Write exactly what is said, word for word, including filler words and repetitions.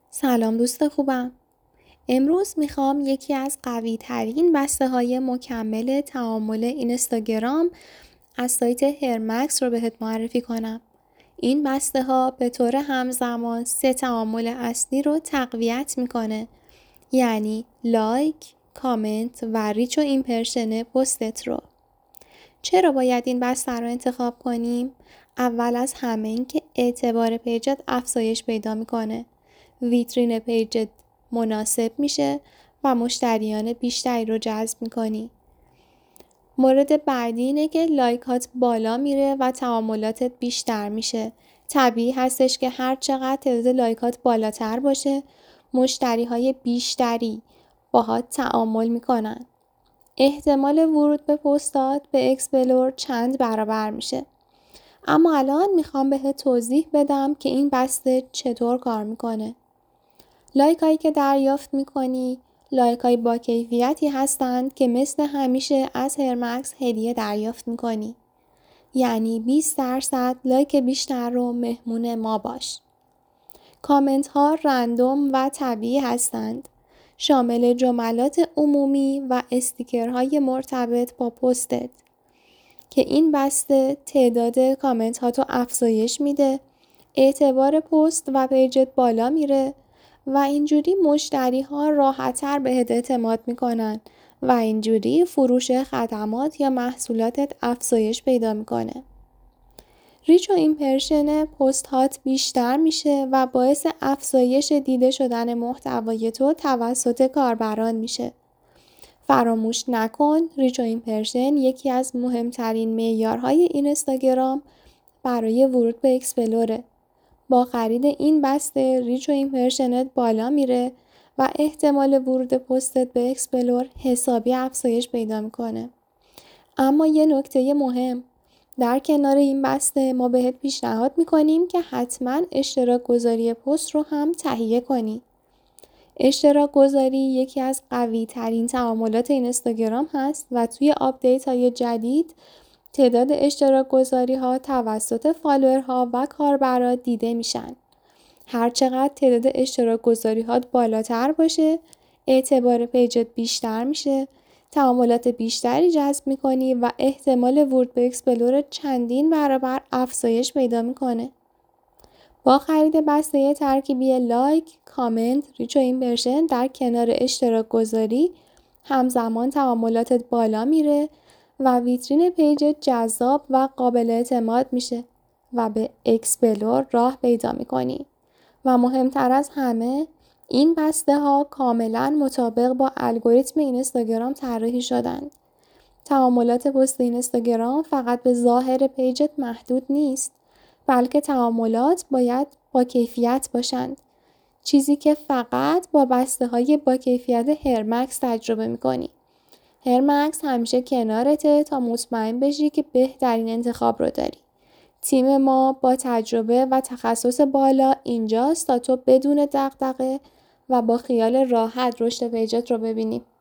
سلام دوست خوبم. امروز میخوام یکی از قوی ترین بسته های مکمل تعامل اینستاگرام از سایت هرمکس رو بهت معرفی کنم. این بسته ها به طور همزمان سه تعامل اصلی رو تقویت میکنه، یعنی لایک، کامنت و ریچ و ایمپرشن پستت رو. چرا باید این بسته رو انتخاب کنیم؟ اول از همه این که اعتبار پیجت افزایش پیدا میکنه. ویترین پیجت مناسب میشه و مشتریان بیشتری رو جذب میکنی. مورد بعدی اینه که لایکات بالا میره و تعاملاتت بیشتر میشه. طبیعی هستش که هر چقدر تعداد لایکات بالاتر باشه، مشتری های بیشتری باهات تعامل میکنن. احتمال ورود به پستات به اکسپلور چند برابر میشه. اما الان میخوام بهت توضیح بدم که این بسته چطور کار میکنه. لایک هایی که دریافت میکنی لایک های با کیفیتی هستند که مثل همیشه از هرمکس هدیه دریافت میکنی. یعنی بیست درصد لایک بیشتر رو مهمون ما باش. کامنت ها رندوم و طبیعی هستند. شامل جملات عمومی و استیکرهای مرتبط با پستت که این بسته تعداد کامنت ها تو افزایش میده، اعتبار پست و پیجت بالا میره و اینجوری مشتری ها راحت‌تر بهت اعتماد میکنن و اینجوری فروش خدمات یا محصولاتت افزایش پیدا میکنه. ریچ و ایمپرشن پست هات بیشتر میشه و باعث افزایش دیده شدن محتوای تو توسط کاربران میشه. فراموش نکن ریچ و ایمپرشن یکی از مهمترین معیارهای اینستاگرام برای ورود به اکسپلوره. با خرید این بسته ریچ و ایمپرشنت بالا میره و احتمال ورود پستت به اکسپلور حسابی افزایش پیدا میکنه. اما یه نکته مهم، در کنار این بسته ما بهت پیشنهاد میکنیم که حتما اشتراک گذاری پست رو هم تهیه کنی. اشتراک گذاری یکی از قوی ترین تعاملات اینستاگرام هست و توی آپدیت های جدید تعداد اشتراک گذاری ها توسط فالوورها و کاربرا دیده میشن. هر چقدر تعداد اشتراک گذاری ها بالاتر باشه، اعتبار پیجت بیشتر میشه، تعاملات بیشتری جذب میکنی و احتمال ورود به اکسپلور چندین برابر افزایش پیدا میکنه. با خرید بسته ترکیبی لایک، کامنت، ریچ و ایمپرشن در کنار اشتراک گذاری همزمان تعاملاتت بالا میره و ویترین پیجت جذاب و قابل اعتماد میشه و به اکسپلور راه پیدا میکنی. و مهمتر از همه این بسته ها کاملا مطابق با الگوریتم اینستاگرام طراحی شدند. تعاملات پست اینستاگرام فقط به ظاهر پیجت محدود نیست، بلکه تعاملات باید با کیفیت باشند. چیزی که فقط با بسته های با کیفیت هرمکس تجربه میکنی. هرمکس همیشه کنارته تا مطمئن بشی که بهترین انتخاب رو داری. تیم ما با تجربه و تخصص بالا اینجاست تا تو بدون دغدغه و با خیال راحت رشد پیجت رو ببینیم.